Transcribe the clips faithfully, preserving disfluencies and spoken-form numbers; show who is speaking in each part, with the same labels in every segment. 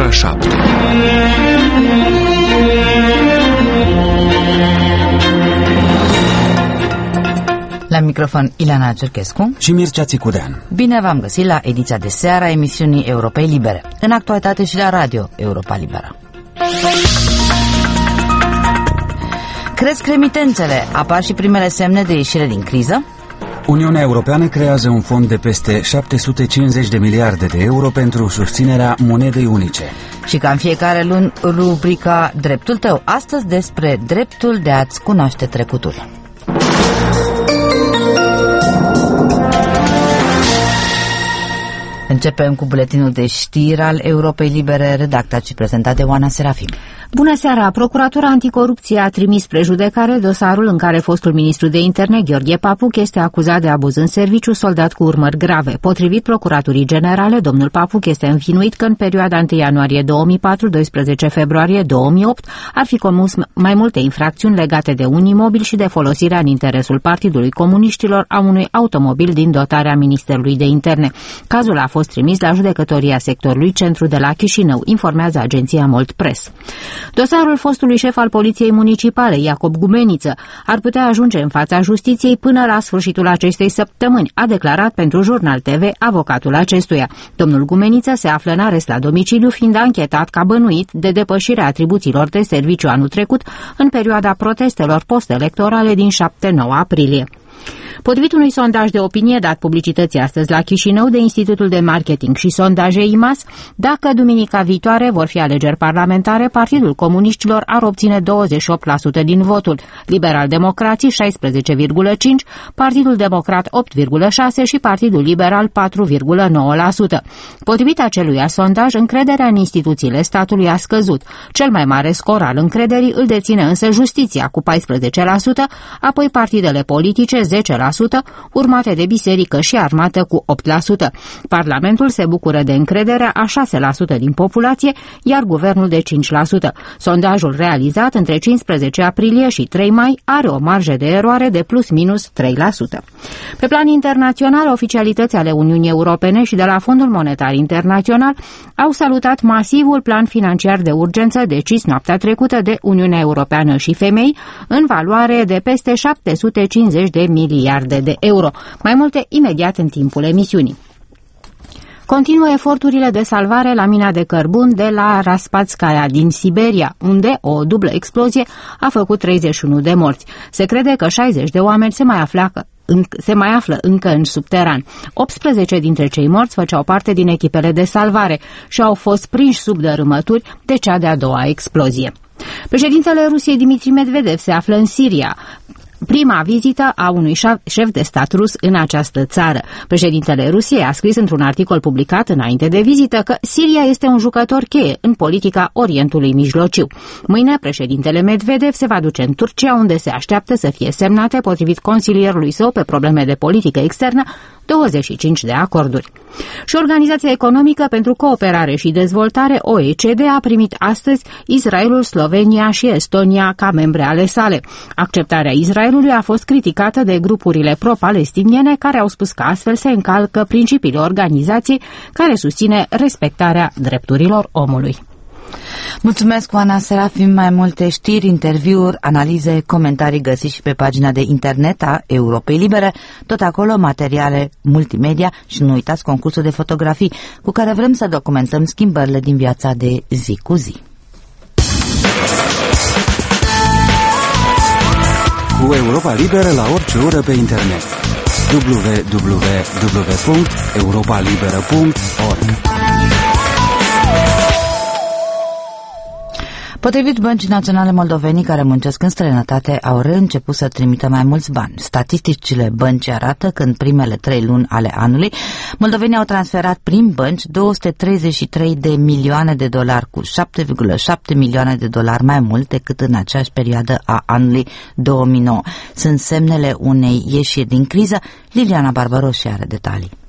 Speaker 1: ora șapte.
Speaker 2: La microfon Ileana Cerchescu
Speaker 3: și Mircea Țicudean.
Speaker 2: Bine v-am găsit la ediția de seară a emisiunii Europei Libere, în actualitate și la radio Europa Liberă. Cresc remitențele, apar și primele semne de ieșire din criză?
Speaker 3: Uniunea Europeană creează un fond de peste șapte sute cincizeci de miliarde de euro pentru susținerea monedei unice.
Speaker 2: Și ca în fiecare luni, rubrica Dreptul tău, astăzi despre dreptul de a-ți cunoaște trecutul. Începem cu buletinul de știri al Europei Libere, redactat și prezentat de Oana Serafim.
Speaker 4: Bună seara! Procuratura Anticorupție a trimis spre judecare dosarul în care fostul ministru de interne, Gheorghe Papuc, este acuzat de abuz în serviciu, soldat cu urmări grave. Potrivit Procuraturii Generale, domnul Papuc este învinuit că în perioada întâi ianuarie două mii patru - doisprezece februarie două mii opt ar fi comis mai multe infracțiuni legate de un imobil și de folosirea în interesul Partidului Comuniștilor a unui automobil din dotarea Ministerului de Interne. Cazul a fost trimis la judecătoria sectorului centru de la Chișinău, informează agenția Molt Press. Dosarul fostului șef al Poliției Municipale, Iacob Gumeniță, ar putea ajunge în fața justiției până la sfârșitul acestei săptămâni, a declarat pentru Jurnal T V avocatul acestuia. Domnul Gumeniță se află în arest la domiciliu, fiind anchetat ca bănuit de depășirea atribuțiilor de serviciu anul trecut în perioada protestelor post-electorale din șapte - nouă aprilie. Potrivit unui sondaj de opinie dat publicității astăzi la Chișinău de Institutul de Marketing și Sondaje I M A S, dacă duminica viitoare vor fi alegeri parlamentare, Partidul Comuniștilor ar obține douăzeci și opt la sută din votul, Liberal-Democrații șaisprezece virgulă cinci la sută, Partidul Democrat opt virgulă șase la sută și Partidul Liberal patru virgulă nouă la sută. Potrivit acelui sondaj, încrederea în instituțiile statului a scăzut. Cel mai mare scor al încrederii îl deține însă justiția cu paisprezece la sută, apoi partidele politice zece la sută, urmate de biserică și armată cu opt la sută. Parlamentul se bucură de încrederea a șase la sută din populație, iar guvernul de cinci la sută. Sondajul realizat între cincisprezece aprilie și trei mai are o marjă de eroare de plus minus trei la sută. Pe plan internațional, oficialități ale Uniunii Europene și de la Fondul Monetar Internațional au salutat masivul plan financiar de urgență decis noaptea trecută de Uniunea Europeană și Femei în valoare de peste șapte sute cincizeci de miliarde de euro. Mai multe imediat în timpul emisiunii. Continuă eforturile de salvare la mina de cărbun de la Raspatskaya din Siberia, unde o dublă explozie a făcut treizeci și unu de morți. Se crede că șaizeci de oameni se mai află se mai află încă în subteran. optsprezece dintre cei morți făceau parte din echipele de salvare și au fost prinși sub dărâmături de cea de-a doua explozie. Președintele Rusiei Dmitri Medvedev se află în Siria, prima vizită a unui șef de stat rus în această țară. Președintele Rusiei a scris într-un articol publicat înainte de vizită că Siria este un jucător cheie în politica Orientului Mijlociu. Mâine, președintele Medvedev se va duce în Turcia, unde se așteaptă să fie semnate, potrivit consilierului său pe probleme de politică externă, douăzeci și cinci de acorduri. Și Organizația Economică pentru Cooperare și Dezvoltare, O E C D, a primit astăzi Israelul, Slovenia și Estonia ca membre ale sale. Acceptarea Israelului a fost criticată de grupurile pro-palestiniene, care au spus că astfel se încalcă principiile organizației care susține respectarea drepturilor omului.
Speaker 2: Mulțumesc, Oana Serafim. Mai multe știri, interviuri, analize, comentarii găsiți și pe pagina de internet a Europei Libere, tot acolo materiale multimedia și nu uitați concursul de fotografii cu care vrem să documentăm schimbările din viața de zi cu zi.
Speaker 3: Cu Europa Liberă la orice oră pe internet. w w w punct europa liberă punct org.
Speaker 2: Potrivit Băncii Naționale Moldovenii care muncesc în străinătate, au reînceput să trimită mai mulți bani. Statisticile băncii arată că în primele trei luni ale anului, moldovenii au transferat prin bănci două sute treizeci și trei de milioane de dolari, cu șapte virgulă șapte milioane de dolari mai mult decât în aceeași perioadă a anului două mii nouă. Sunt semnele unei ieșiri din criză. Liliana Barbaroși are detalii.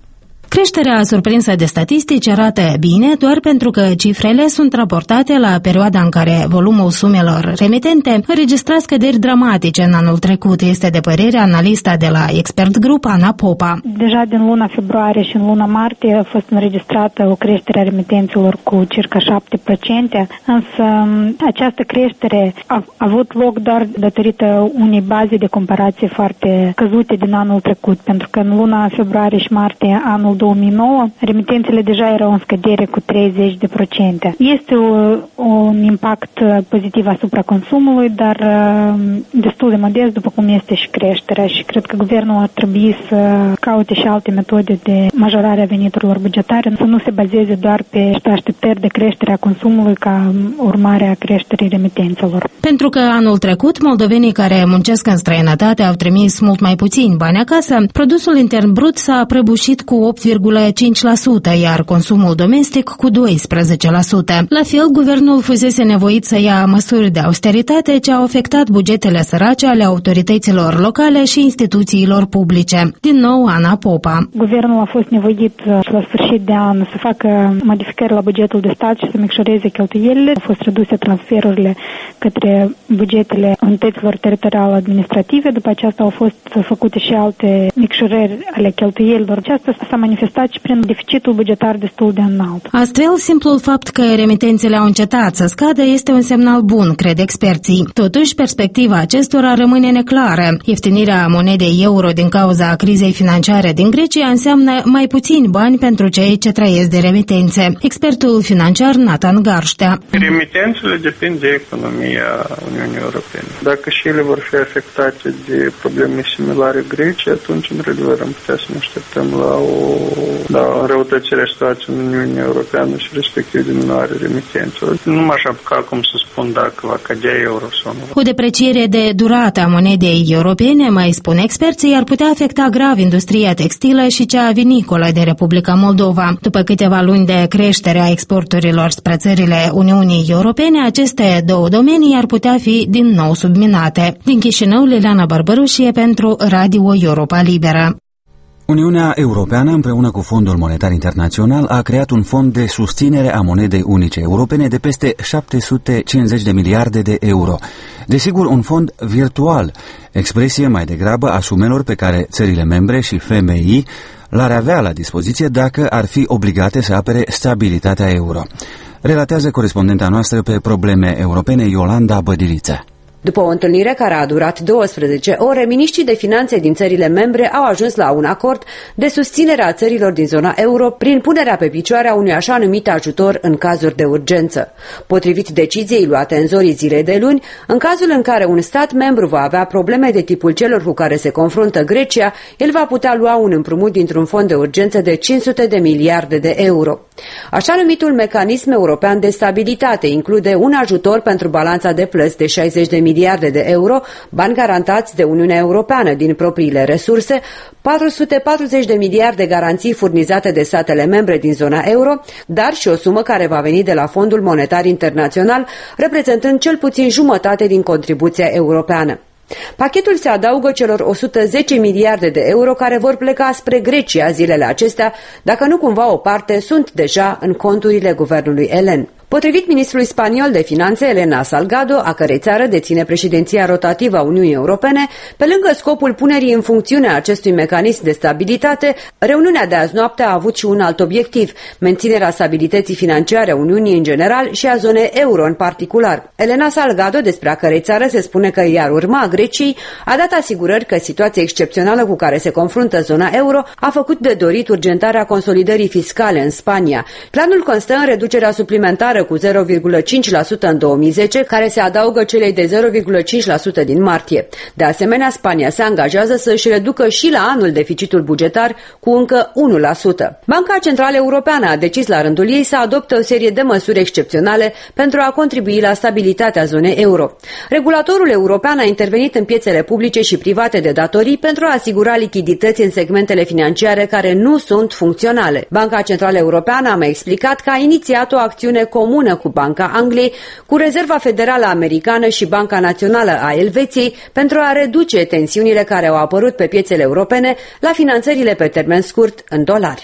Speaker 1: Creșterea surprinsă de statistici arată bine doar pentru că cifrele sunt raportate la perioada în care volumul sumelor remitente înregistra scăderi dramatice în anul trecut, este de părere analista de la Expert Group, Ana Popa.
Speaker 5: Deja din luna februarie și în luna martie a fost înregistrată o creștere a remitențelor cu circa șapte la sută, însă această creștere a avut loc doar datorită unei baze de comparație foarte scăzute din anul trecut, pentru că în luna februarie și martie anul două mii nouă, remitențele deja erau în scădere cu treizeci la sută. Este o, un impact pozitiv asupra consumului, dar destul de modest, după cum este și creșterea, și cred că guvernul ar trebui să caute și alte metode de majorare a veniturilor bugetare, să nu se bazeze doar pe așteptări de creștere a consumului ca urmare a creșterii remitențelor.
Speaker 1: Pentru că anul trecut, moldovenii care muncesc în străinătate au trimis mult mai puțini bani acasă, produsul intern brut s-a prăbușit cu opt virgulă cinci la sută, iar consumul domestic cu doisprezece la sută. La fel, guvernul fusese nevoit să ia măsuri de austeritate ce au afectat bugetele sărace ale autorităților locale și instituțiilor publice. Din nou, Ana Popa.
Speaker 5: Guvernul a fost nevoit la sfârșit de an să facă modificări la bugetul de stat și să micșoreze cheltuielile. Au fost reduse transferurile către bugetele unităților teritoriale administrative. După aceasta au fost făcute și alte micșorări ale cheltuielilor. Aceasta s-a manifestat și prin deficitul bugetar destul de înalt.
Speaker 1: Astfel, simplul fapt că remitențele au încetat să scadă este un semnal bun, cred experții. Totuși, perspectiva acestora rămâne neclară. Ieftinirea monedei euro din cauza crizei financiare din Grecia înseamnă mai puțini bani pentru cei ce trăiesc de remitențe. Expertul financiar Nathan Garștea.
Speaker 6: Remitențele depind de economia Uniunii Europene. Dacă și ele vor fi afectate de probleme similare Greciei, atunci, într-adevăr, am putea să ne așteptăm la o da, înrăutățire a situației în Uniunea Europeană și respectiv diminuarea remitențelor. Nu m-aș apuca acum să spun dacă va cădea euro sau nu.
Speaker 1: O depreciere de durată a monedei europene, mai spun experții, ar putea afecta grav industria textilă și cea vinicolă de Republica Moldova. După câteva luni de creștere a exporturilor spre țările Uniunii Europene, aceste două domenii ar putea fi din nou subminate. Din Chișinău, Liliana Barbărușie pentru Radio Europa Liberă.
Speaker 3: Uniunea Europeană, împreună cu Fondul Monetar Internațional, a creat un fond de susținere a monedei unice europene de peste șapte sute cincizeci de miliarde de euro. Desigur, un fond virtual, expresie mai degrabă a sumelor pe care țările membre și F M I l-ar avea la dispoziție dacă ar fi obligate să apere stabilitatea euro. Relatează corespondenta noastră pe probleme europene Iolanda Bădiliță.
Speaker 7: După o întâlnire care a durat douăsprezece ore, miniștrii de finanțe din țările membre au ajuns la un acord de susținere a țărilor din zona euro prin punerea pe picioare a unui așa numit ajutor în cazuri de urgență. Potrivit deciziei luate în zorii zilei de luni, în cazul în care un stat membru va avea probleme de tipul celor cu care se confruntă Grecia, el va putea lua un împrumut dintr-un fond de urgență de cinci sute de miliarde de euro. Așa numitul mecanism european de stabilitate include un ajutor pentru balanța de plăți de șaizeci de miliarde de euro, bani garantați de Uniunea Europeană din propriile resurse, patru sute patruzeci de miliarde garanții furnizate de statele membre din zona euro, dar și o sumă care va veni de la Fondul Monetar Internațional, reprezentând cel puțin jumătate din contribuția europeană. Pachetul se adaugă celor o sută zece miliarde de euro care vor pleca spre Grecia zilele acestea, dacă nu cumva o parte sunt deja în conturile guvernului elen. Potrivit ministrului spaniol de finanțe, Elena Salgado, a cărei țară deține președinția rotativă a Uniunii Europene, pe lângă scopul punerii în funcțiune a acestui mecanism de stabilitate, reuniunea de azi noapte a avut și un alt obiectiv, menținerea stabilității financiare a Uniunii în general și a zonei euro în particular. Elena Salgado, despre a cărei țară se spune că i-ar urma Greciei, a dat asigurări că situația excepțională cu care se confruntă zona euro a făcut de dorit urgentarea consolidării fiscale în Spania. Planul constă în reducerea suplimentară cu zero virgulă cinci la sută în două mii zece, care se adaugă celei de zero virgulă cinci la sută din martie. De asemenea, Spania se angajează să își reducă și la anul deficitul bugetar cu încă unu la sută. Banca Centrală Europeană a decis la rândul ei să adopte o serie de măsuri excepționale pentru a contribui la stabilitatea zonei euro. Regulatorul european a intervenit în piețele publice și private de datorii pentru a asigura lichidități în segmentele financiare care nu sunt funcționale. Banca Centrală Europeană a mai explicat că a inițiat o acțiune comună comună cu Banca Angliei, cu Rezerva Federală Americană și Banca Națională a Elveției pentru a reduce tensiunile care au apărut pe piețele europene la finanțările pe termen scurt în dolari.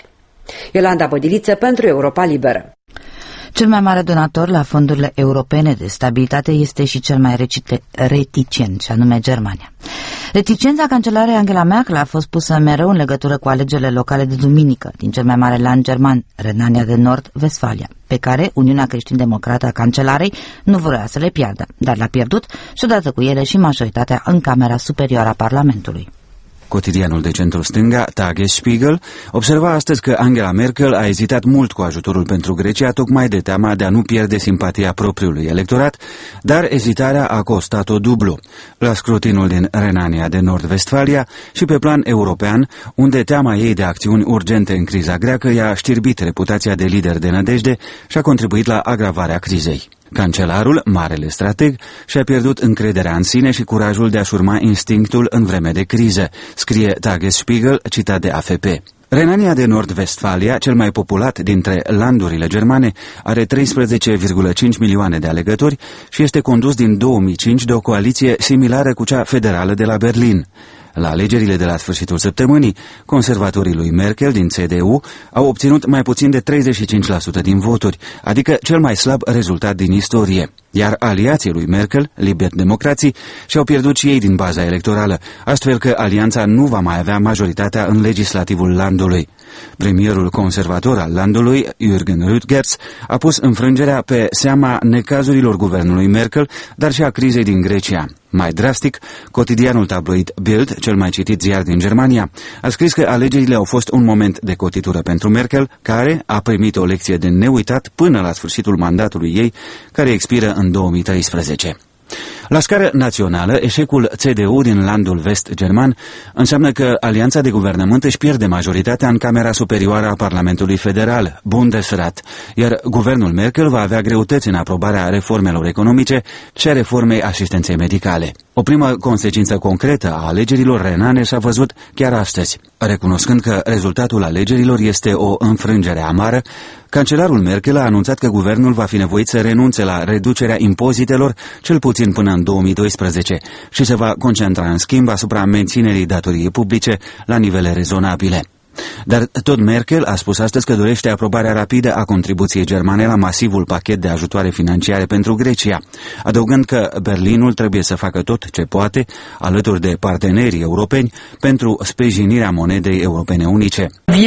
Speaker 7: Iolanda Bădiliță pentru Europa Liberă.
Speaker 2: Cel mai mare donator la fondurile europene de stabilitate este și cel mai reticent, și anume Germania. Reticența cancelarei Angela Merkel a fost pusă mereu în legătură cu alegerile locale de duminică din cel mai mare land german, Renania de Nord-Vestfalia, pe care Uniunea Creștin-Democrată a cancelarei nu vrea să le piardă, dar l-a pierdut și odată cu ele și majoritatea în Camera Superioară a Parlamentului.
Speaker 3: Cotidianul de centru-stânga, Tagesspiegel, observa astăzi că Angela Merkel a ezitat mult cu ajutorul pentru Grecia, tocmai de teama de a nu pierde simpatia propriului electorat, dar ezitarea a costat-o dublu. La scrutinul din Renania de Nord-Vestfalia și pe plan european, unde teama ei de acțiuni urgente în criza greacă i-a știrbit reputația de lider de nădejde și a contribuit la agravarea crizei. Cancelarul, marele strateg, și-a pierdut încrederea în sine și curajul de a-și urma instinctul în vreme de criză, scrie Tagesspiegel, citat de A F P. Renania de Nord-Vestfalia, cel mai populat dintre landurile germane, are treisprezece virgulă cinci milioane de alegători și este condus din două mii cinci de o coaliție similară cu cea federală de la Berlin. La alegerile de la sfârșitul săptămânii, conservatorii lui Merkel din C D U au obținut mai puțin de treizeci și cinci la sută din voturi, adică cel mai slab rezultat din istorie. Iar aliații lui Merkel, Liber-democrații, și-au pierdut și ei din baza electorală, astfel că alianța nu va mai avea majoritatea în legislativul landului. Premierul conservator al landului, Jürgen Rüttgers, a pus înfrângerea pe seama necazurilor guvernului Merkel, dar și a crizei din Grecia. Mai drastic, cotidianul tabloid Bild, cel mai citit ziar din Germania, a scris că alegerile au fost un moment de cotitură pentru Merkel, care a primit o lecție de neuitat până la sfârșitul mandatului ei, care expiră în două mii treisprezece. La scară națională, eșecul C D U din landul vest-german înseamnă că alianța de guvernământ își pierde majoritatea în Camera Superioară a Parlamentului Federal, Bundesrat, iar guvernul Merkel va avea greutăți în aprobarea reformelor economice și a reformei asistenței medicale. O primă consecință concretă a alegerilor renane s-a văzut chiar astăzi. Recunoscând că rezultatul alegerilor este o înfrângere amară, cancelarul Merkel a anunțat că guvernul va fi nevoit să renunțe la reducerea impozitelor, cel puțin până în două mii doisprezece, și se va concentra în schimb asupra menținerii datoriei publice la nivele rezonabile. Dar tot Merkel a spus astăzi că dorește aprobarea rapidă a contribuției germane la masivul pachet de ajutoare financiare pentru Grecia, adăugând că Berlinul trebuie să facă tot ce poate, alături de partenerii europeni, pentru sprijinirea monedei europene unice.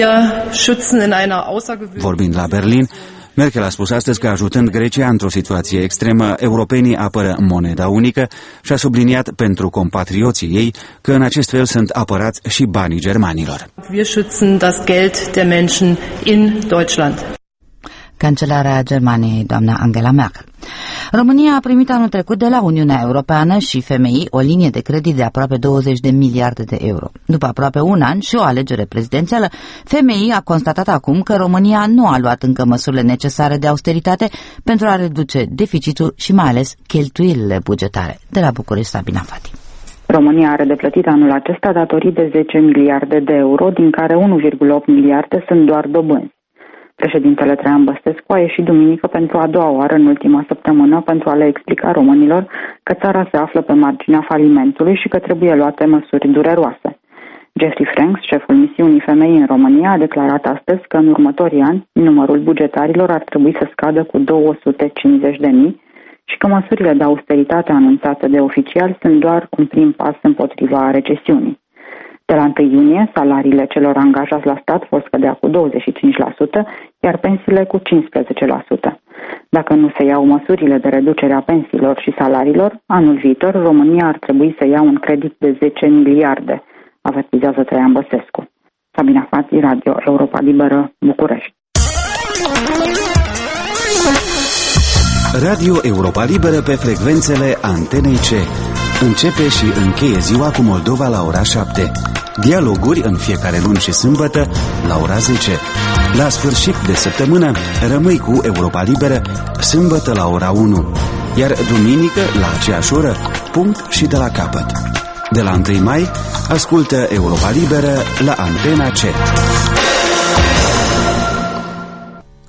Speaker 3: Vorbind la Berlin, Merkel a spus astăzi că, ajutând Grecia într-o situație extremă, europenii apără moneda unică și a subliniat pentru compatrioții ei că în acest fel sunt apărați și banii germanilor.
Speaker 8: Wir schützen das Geld der Menschen in Deutschland.
Speaker 2: Cancelarea Germaniei, doamna Angela Merkel. România a primit anul trecut de la Uniunea Europeană și F M I o linie de credit de aproape douăzeci de miliarde de euro. După aproape un an și o alegere prezidențială, F M I a constatat acum că România nu a luat încă măsurile necesare de austeritate pentru a reduce deficitul și mai ales cheltuielile bugetare. De la București, Sabina Fati.
Speaker 9: România are de plătit anul acesta datorii de zece miliarde de euro, din care unu virgulă opt miliarde sunt doar dobânzi. Președintele Traian Băsescu a ieșit duminică pentru a doua oară în ultima săptămână pentru a le explica românilor că țara se află pe marginea falimentului și că trebuie luate măsuri dureroase. Jeffrey Franks, șeful misiunii Femei în România, a declarat astăzi că în următorii ani numărul bugetarilor ar trebui să scadă cu două sute cincizeci de mii și că măsurile de austeritate anunțate de oficiali sunt doar un prim pas împotriva recesiunii. De la întâi iunie, salariile celor angajați la stat vor scădea cu douăzeci și cinci la sută, iar pensiile cu cincisprezece la sută. Dacă nu se iau măsurile de reducere a pensiilor și salariilor, anul viitor România ar trebui să ia un credit de zece miliarde, avertizează Traian Băsescu. Sabina Fati, Radio Europa Liberă, București.
Speaker 3: Radio Europa Liberă pe frecvențele Antenei C. Începe și încheie ziua cu Moldova la ora șapte. Dialoguri în fiecare luni și sâmbătă la ora zece. La sfârșit de săptămână rămâi cu Europa Liberă sâmbătă la ora unu. Iar duminică la aceeași oră, punct și de la capăt. De la întâi mai, ascultă Europa Liberă la Antena C.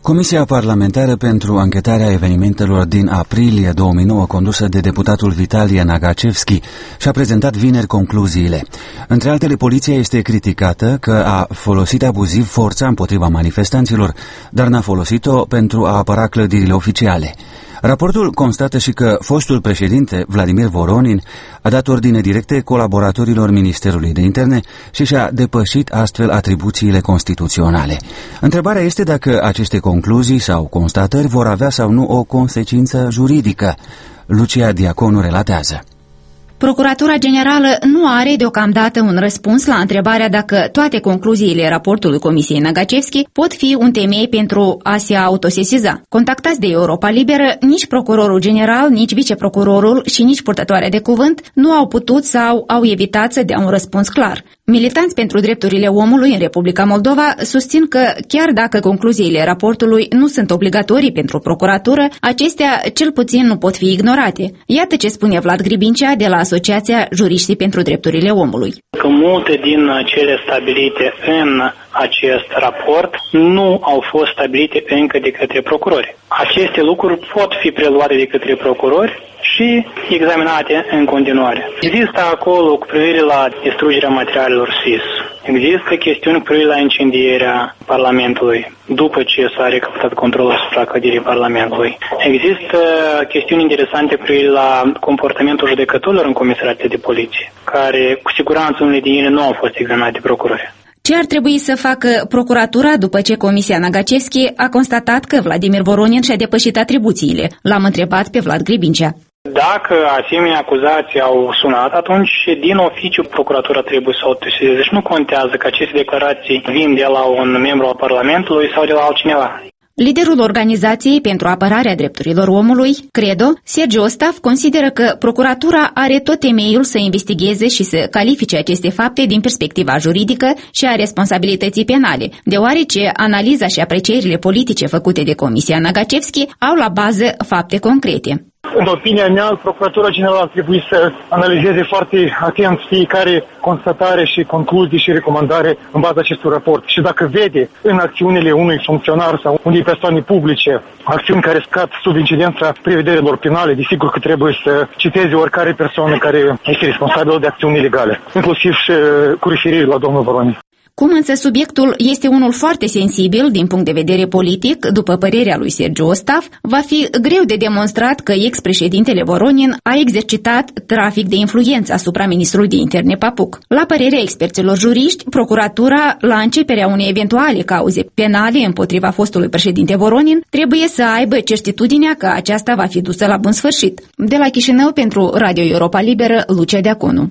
Speaker 3: Comisia parlamentară pentru anchetarea evenimentelor din aprilie două mii nouă, condusă de deputatul Vitalie Nagacevski, și-a prezentat vineri concluziile. Între altele, poliția este criticată că a folosit abuziv forța împotriva manifestanților, dar n-a folosit-o pentru a apăra clădirile oficiale. Raportul constată și că fostul președinte Vladimir Voronin a dat ordine directe colaboratorilor Ministerului de Interne și și-a depășit astfel atribuțiile constituționale. Întrebarea este dacă aceste concluzii sau constatări vor avea sau nu o consecință juridică. Lucia Diaconu relatează.
Speaker 10: Procuratura Generală nu are deocamdată un răspuns la întrebarea dacă toate concluziile raportului Comisiei Nagacevski pot fi un temei pentru a se autosesiza. Contactați de Europa Liberă, nici procurorul general, nici viceprocurorul și nici purtătoarea de cuvânt nu au putut sau au evitat să dea un răspuns clar. Militanți pentru drepturile omului în Republica Moldova susțin că, chiar dacă concluziile raportului nu sunt obligatorii pentru procuratură, acestea cel puțin nu pot fi ignorate. Iată ce spune Vlad Gribincea de la Asociația Juriștii pentru Drepturile Omului.
Speaker 11: Că multe din cele stabilite în acest raport nu au fost stabilite încă de către procurori. Aceste lucruri pot fi preluate de către procurori și examinate în continuare. Există acolo cu privire la distrugerea materialelor S I S. Există chestiuni cu privire la incendierea Parlamentului după ce s-a recapătat controlul asupra clădirii Parlamentului. Există chestiuni interesante cu privire la comportamentul judecătorilor în comisariatele de poliție, care cu siguranță unele din ele nu au fost examinate de procurori.
Speaker 10: Ce ar trebui să facă procuratura după ce Comisia Nagacevski a constatat că Vladimir Voronin și-a depășit atribuțiile? L-am întrebat pe Vlad Gribincea.
Speaker 11: Dacă asemenea acuzații au sunat, atunci din oficiu procuratura trebuie să o autosesizeze. Deci nu contează că aceste declarații vin de la un membru al Parlamentului sau de la altcineva.
Speaker 10: Liderul Organizației pentru Apărarea Drepturilor Omului, Credo, Sergiu Ostaf, consideră că procuratura are tot temeiul să investigheze și să califice aceste fapte din perspectiva juridică și a responsabilității penale, deoarece analiza și aprecierile politice făcute de Comisia Nagacevski au la bază fapte concrete.
Speaker 12: În opinia mea, Procuratura Generală ar trebui să analizeze foarte atent fiecare constatare și concluzii și recomandare în baza acestui raport. Și dacă vede în acțiunile unui funcționar sau unei persoane publice acțiuni care scad sub incidența prevederilor penale, desigur că trebuie să citeze oricare persoană care este responsabilă de acțiuni ilegale, inclusiv și cu referire la domnul Voronin.
Speaker 10: Cum însă subiectul este unul foarte sensibil din punct de vedere politic, după părerea lui Sergiu Ostaf, va fi greu de demonstrat că ex-președintele Voronin a exercitat trafic de influență asupra ministrului de interne Papuc. La părerea experților juriști, procuratura, la începerea unei eventuale cauze penale împotriva fostului președinte Voronin, trebuie să aibă certitudinea că aceasta va fi dusă la bun sfârșit. De la Chișinău, pentru Radio Europa Liberă, Lucia Deaconu.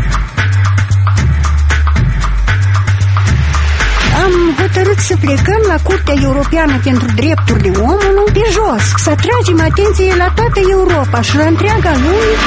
Speaker 13: Am hotărât să plecăm la Curtea Europeană pentru Drepturile Omului pe jos, să atragem atenție la toată Europa și la întreaga lume.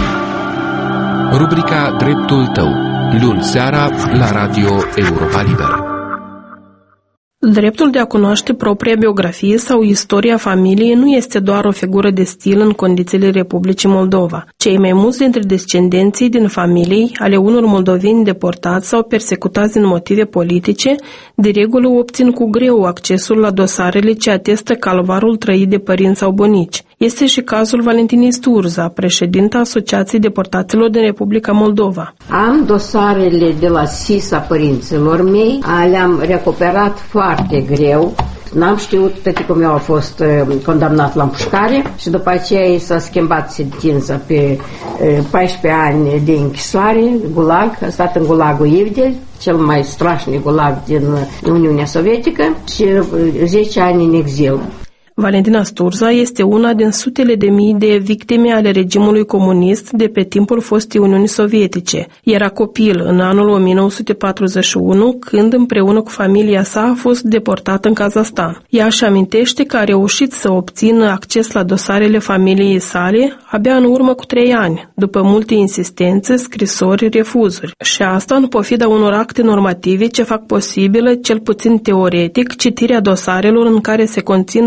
Speaker 14: Rubrica Dreptul tău, luni seara la Radio Europa Liberă.
Speaker 15: Dreptul de a cunoaște propria biografie sau istoria familiei nu este doar o figură de stil în condițiile Republicii Moldova. Cei mai mulți dintre descendenții din familii ale unor moldoveni deportați sau persecutați din motive politice, de regulă obțin cu greu accesul la dosarele ce atestă calvarul trăit de părinți sau bunici. Este și cazul Valentinei Sturza, președinta Asociației Deportaților din Republica Moldova.
Speaker 16: Am dosarele de la S I S a părinților mei, le-am recuperat foarte greu. N-am știut, tăticul meu a fost uh, condamnat la împușcare și după aceea s-a schimbat sentința pe uh, paisprezece ani de închisoare, gulag, a stat în gulagul Ivdel, cel mai strașnic gulag din Uniunea Sovietică, și uh, zece ani în exil.
Speaker 15: Valentina Sturza este una din sutele de mii de victime ale regimului comunist de pe timpul fostei Uniuni Sovietice. Era copil în anul o mie nouă sute patruzeci și unu, când împreună cu familia sa a fost deportat în Kazahstan. Ea își amintește că a reușit să obțină acces la dosarele familiei sale abia în urmă cu trei ani, după multe insistențe, scrisori, refuzuri. Și asta în pofida unor acte normative ce fac posibilă, cel puțin teoretic, citirea dosarelor în care se conțin dovezi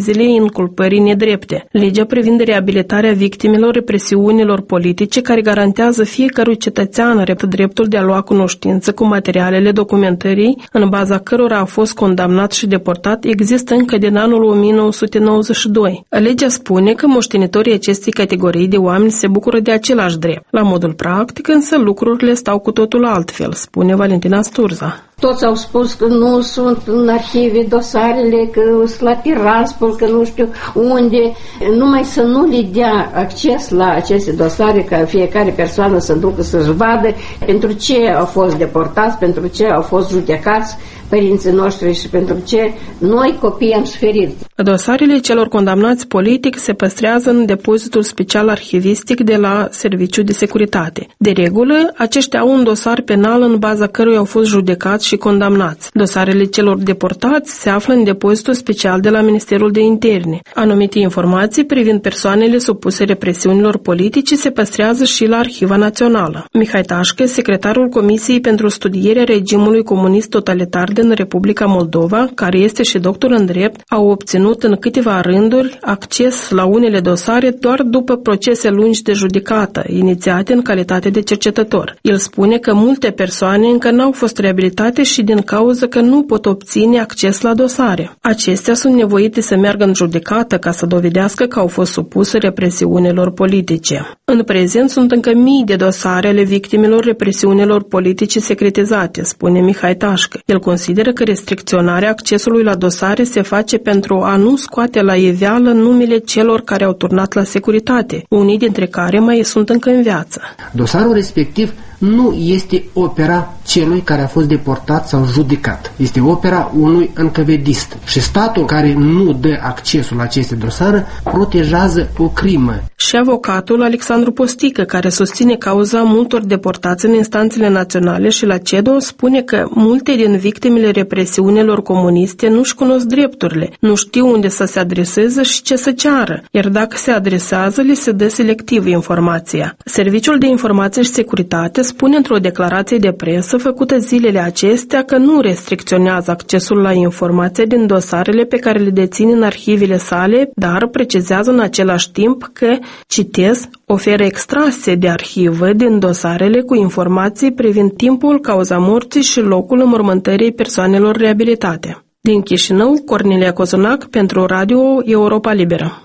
Speaker 15: dovezile inculpării nedrepte, legea privind reabilitarea victimelor represiunilor politice care garantează fiecărui cetățean dreptul de a lua cunoștință cu materialele documentării în baza cărora a fost condamnat și deportat, există încă din anul o mie nouă sute nouăzeci și doi. Legea spune că moștenitorii acestei categorii de oameni se bucură de același drept. La modul practic, însă, lucrurile stau cu totul altfel, spune Valentina Sturza.
Speaker 16: Toți au spus că nu sunt în arhive dosarele, că sunt la Tiraspol, că nu știu unde. Numai să nu le dea acces la aceste dosare, ca fiecare persoană să ducă să-și vadă pentru ce au fost deportați, pentru ce au fost judecați părinții noștri și pentru ce noi copiii am suferit.
Speaker 15: Dosarele celor condamnați politic se păstrează în depozitul special arhivistic de la Serviciul de Securitate. De regulă, aceștia au un dosar penal în baza căruia au fost judecați și condamnați. Dosarele celor deportați se află în depozitul special de la Ministerul de Interne. Anumite informații privind persoanele supuse represiunilor politice se păstrează și la Arhiva Națională. Mihai Tașcă, secretarul Comisiei pentru studierea regimului comunist totalitar din Republica Moldova, care este și doctor în drept, au obținut în câteva rânduri acces la unele dosare doar după procese lungi de judecată, inițiate în calitate de cercetător. El spune că multe persoane încă n-au fost reabilitate și din cauza că nu pot obține acces la dosare. Acestea sunt nevoite să meargă în judecată ca să dovedească că au fost supuse represiunilor politice. În prezent sunt încă mii de dosare ale victimelor represiunilor politice secretizate, spune Mihai Tașcă. El consideră că restricționarea accesului la dosare se face pentru a nu scoate la iveală numele celor care au turnat la securitate, unii dintre care mai sunt încă în viață.
Speaker 17: Dosarul respectiv nu este opera celui care a fost deportat sau judecat. Este opera unui încăvedist. Și statul care nu dă accesul la aceste dosare protejează o crimă.
Speaker 15: Și avocatul Alexandru Postică, care susține cauza multor deportați în instanțele naționale și la C E D O, spune că multe din victimele represiunilor comuniste nu-și cunosc drepturile, nu știu unde să se adreseze și ce să ceară, iar dacă se adresează, li se dă selectiv informația. Serviciul de Informație și Securitate spune într-o declarație de presă făcută zilele acestea că nu restricționează accesul la informația din dosarele pe care le dețin în arhivele sale, dar precizează în același timp că, citez, oferă extrase de arhivă din dosarele cu informații privind timpul, cauza morții și locul înmormântării persoanelor reabilitate. Din Chișinău, Cornelia Cozonac pentru Radio Europa Liberă.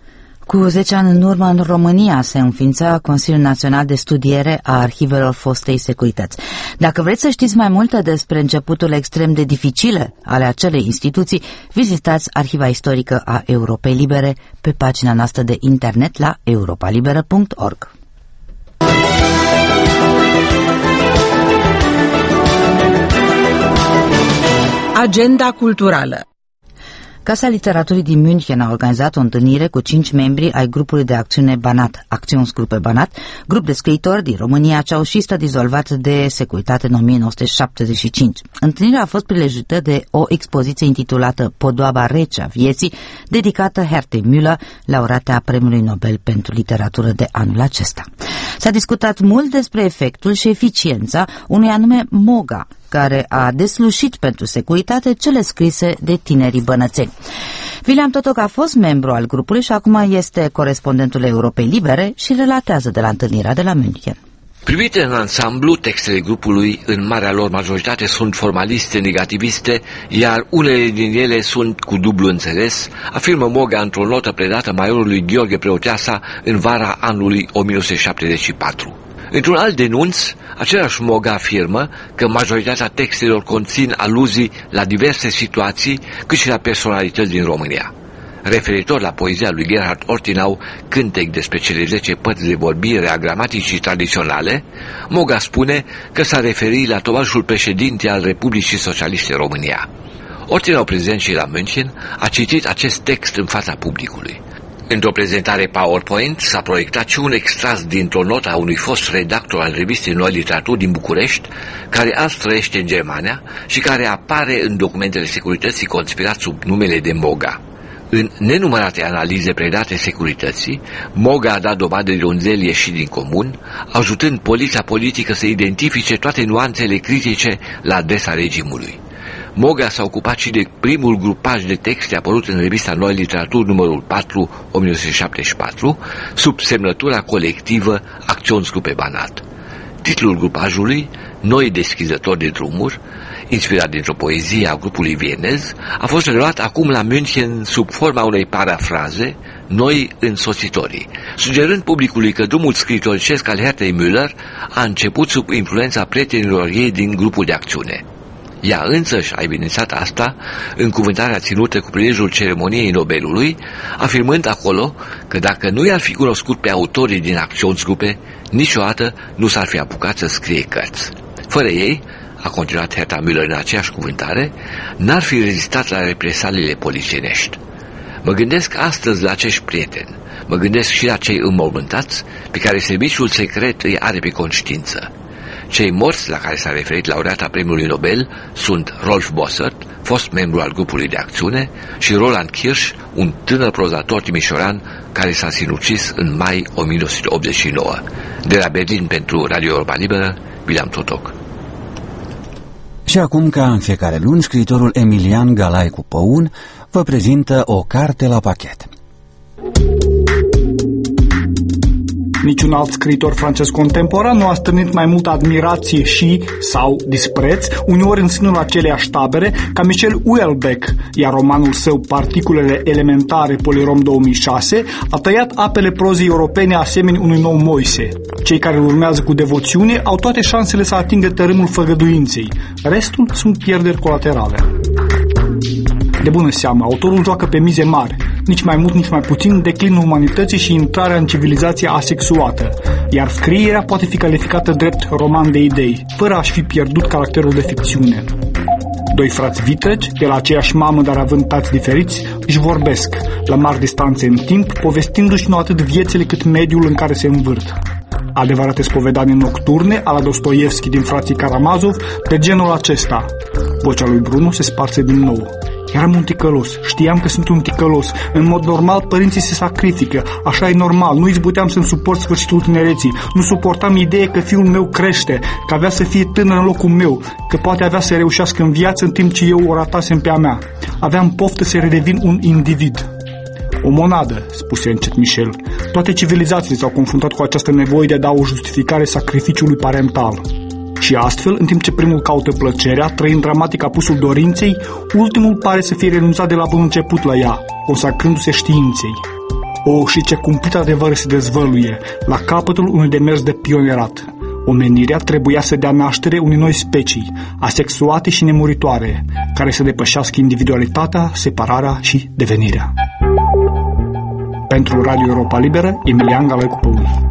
Speaker 2: Cu zece ani în urmă, în România se înființa Consiliul Național de Studiere a Arhivelor Fostei Securități. Dacă vreți să știți mai multe despre începutul extrem de dificile ale acelei instituții, vizitați Arhiva Istorică a Europei Libere pe pagina noastră de internet la europa liberă punct org.
Speaker 18: Agenda culturală.
Speaker 2: Casa Literaturii din München a organizat o întâlnire cu cinci membri ai grupului de acțiune Banat, Acționsgruppe Banat, grup de scriitori din România ce au și stat dizolvat de securitate în o mie nouă sute șaptezeci și cinci. Întâlnirea a fost prilejuită de o expoziție intitulată Podoaba rece a vieții, dedicată Hertei Müller, laureata Premiului Nobel pentru Literatură de anul acesta. S-a discutat mult despre efectul și eficiența unui anume MOGA, care a deslușit pentru securitate cele scrise de tinerii bănățeni. William Totoc a fost membru al grupului și acum este corespondentul Europei Libere și relatează de la întâlnirea de la München.
Speaker 19: Privite în ansamblu, textele grupului, în marea lor majoritate, sunt formaliste, negativiste, iar unele din ele sunt cu dublu înțeles, afirmă Moga într-o notă predată majorului Gheorghe Preoteasa în vara anului o mie nouă sute șaptezeci și patru. Într-un alt denunț, același Moga afirmă că majoritatea textelor conțin aluzii la diverse situații, cât și la personalități din România. Referitor la poezia lui Gerhard Ortinau, cântec despre cele zece părți de vorbire a gramaticii tradiționale, Moga spune că s-a referit la tovarășul președinte al Republicii Socialiste România. Ortinau, prezent și la München, a citit acest text în fața publicului. Într-o prezentare PowerPoint s-a proiectat și un extras dintr-o notă a unui fost redactor al revistei Noi Literaturi din București, care azi trăiește în Germania și care apare în documentele securității conspirat sub numele de Moga. În nenumărate analize predate securității, Moga a dat dovadă de un zel ieșit din comun, ajutând poliția politică să identifice toate nuanțele critice la adresa regimului. Moga s-a ocupat și de primul grupaj de texte apărut în revista Noi Literatură numărul patru, o mie nouă sute șaptezeci și patru, sub semnătura colectivă Acționsgruppe Banat. Titlul grupajului, Noi deschizători de drumuri, inspirat dintr-o poezie a grupului vienez, a fost reluat acum la München sub forma unei parafraze, Noi însoțitorii, sugerând publicului că drumul scriitoricesc al Hertei Müller a început sub influența prietenilor ei din grupul de acțiune. Ea însăși a evidențiat asta în cuvântarea ținută cu prilejul ceremoniei Nobelului, afirmând acolo că dacă nu i-ar fi cunoscut pe autorii din Acționsgruppe, niciodată nu s-ar fi apucat să scrie cărți. Fără ei, a continuat Herta Müller în aceeași cuvântare, n-ar fi rezistat la represaliile polițienești. Mă gândesc astăzi la acești prieteni, mă gândesc și la cei înmormântați pe care serviciul secret îi are pe conștiință. Cei morți la care s-a referit laureata premiului Nobel sunt Rolf Bossert, fost membru al grupului de acțiune, și Roland Kirsch, un tânăr prozator timișoran care s-a sinucis în mai o mie nouă sute optzeci și nouă. De la Berlin pentru Radio Europa Liberă, William Totoc.
Speaker 3: Și acum, ca în fiecare luni, scriitorul Emilian Galaicu Păun vă prezintă o carte la pachet.
Speaker 20: Niciun alt scriitor francez contemporan nu a stârnit mai multă admirație și, sau dispreț, uneori în sânul aceleiași tabere, ca Michel Houellebecq, iar romanul său Particulele elementare, Polirom două mii șase, a tăiat apele prozei europene asemeni unui nou Moise. Cei care îl urmează cu devoțiune au toate șansele să atingă tărâmul făgăduinței. Restul sunt pierderi colaterale. De bună seamă, autorul joacă pe mize mari, nici mai mult, nici mai puțin, declinul umanității și intrarea în civilizația asexuată, iar scrierea poate fi calificată drept roman de idei, fără a-și fi pierdut caracterul de ficțiune. Doi frați vitregi, de la aceeași mamă, dar având tați diferiți, își vorbesc, la mari distanțe în timp, povestindu-și nu atât viețile cât mediul în care se învârt. Adevărate spovedanii nocturne, a la Dostoievski din frații Karamazov, de genul acesta. Vocea lui Bruno se sparse din nou. Eram un ticălos, știam că sunt un ticălos. În mod normal, părinții se sacrifică, așa e normal, nu izbuteam să-mi suport sfârșitul tinereții, nu suportam ideea că fiul meu crește, că avea să fie tânăr în locul meu, că poate avea să reușească în viață în timp ce eu o ratasem pe a mea. Aveam poftă să redevin un individ. O monadă, spuse încet Michel. Toate civilizațiile s-au confruntat cu această nevoie de a da o justificare sacrificiului parental. Și astfel, în timp ce primul caută plăcerea, trăind dramatic apusul dorinței, ultimul pare să fie renunțat de la bun început la ea, consacrându-se științei. O, și ce cumplit adevăr se dezvăluie, la capătul unui demers de pionerat. Omenirea trebuia să dea naștere unei noi specii, asexuate și nemuritoare, care să depășească individualitatea, separarea și devenirea. Pentru Radio Europa Liberă, Emilian Galaicu Păun.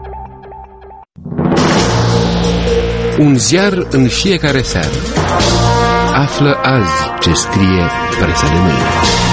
Speaker 14: Un ziar în fiecare seară. Află azi ce scrie presa de mâine.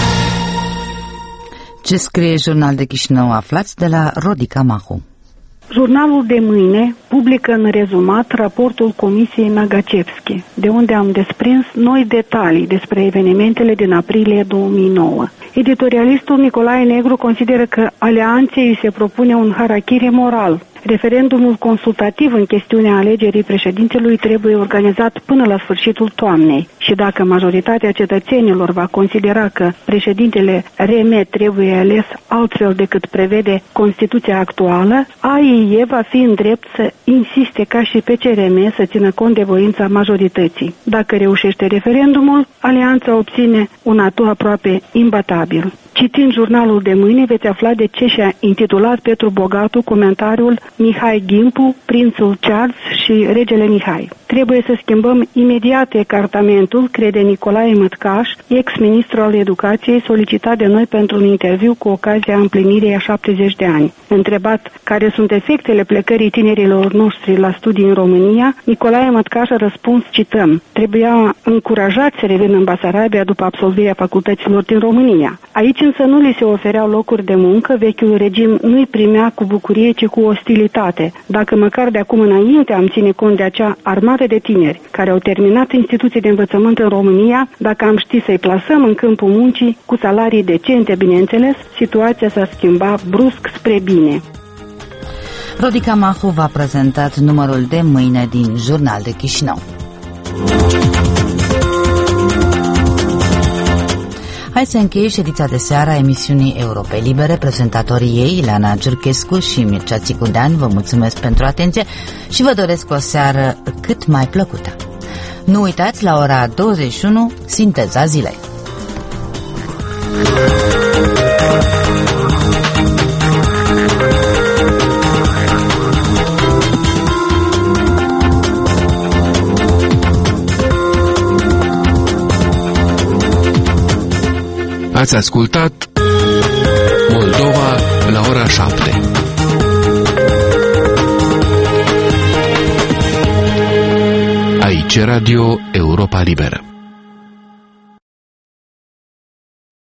Speaker 2: Ce scrie Jurnal de Chișinău, aflați de la Rodica Mahu.
Speaker 21: Jurnalul de mâine publică în rezumat raportul Comisiei Nagacevski, de unde am desprins noi detalii despre evenimentele din aprilie două mii nouă. Editorialistul Nicolae Negru consideră că alianței îi se propune un harakiri moral. Referendumul consultativ în chestiunea alegerii președintelui trebuie organizat până la sfârșitul toamnei și dacă majoritatea cetățenilor va considera că președintele R M trebuie ales altfel decât prevede Constituția actuală, A I E va fi în drept să insiste ca și P C R M să țină cont de voința majorității. Dacă reușește referendumul, alianța obține un atu aproape imbatabil. Citind jurnalul de mâine, veți afla de ce și-a intitulat Petru Bogatu comentariul Mihai Gimpu, Prințul Charles și Regele Mihai. Trebuie să schimbăm imediat ecartamentul, crede Nicolae Mătcaș, ex-ministru al educației, solicitat de noi pentru un interviu cu ocazia împlinirii a șaptezeci de ani. Întrebat care sunt efectele plecării tinerilor noștri la studii în România, Nicolae Mătcaș a răspuns, cităm, trebuia încurajat să revină în Basarabia după absolvirea facultăților din România. Aici însă nu li se ofereau locuri de muncă, vechiul regim nu-i primea cu bucurie, ci cu ostilitate. Dacă măcar de acum înainte am ține cont de acea armată de tineri care au terminat instituții de învățământ în România, dacă am ști să-i plasăm în câmpul muncii cu salarii decente, bineînțeles, situația s-a schimbat brusc spre bine.
Speaker 2: Rodica Mahu v-a prezentat numărul de mâine din Jurnal de Chișinău. Hai să încheie ședința de seară a emisiunii Europe Libere. Prezentatorii ei, Ileana Giurchescu și Mircea Țicudean, vă mulțumesc pentru atenție și vă doresc o seară cât mai plăcută. Nu uitați, la ora douăzeci și unu, Sinteza zilei.
Speaker 14: Ați ascultat Moldova la ora șapte. Aici Radio Europa Liberă.